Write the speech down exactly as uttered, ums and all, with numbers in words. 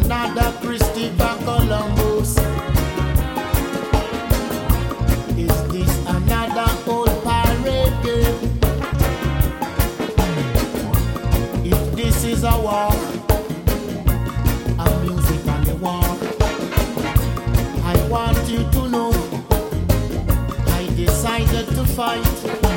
another Christopher Columbus? Is this another old pirate game? If this is a war, a musical war, I want you to know I decided to fight.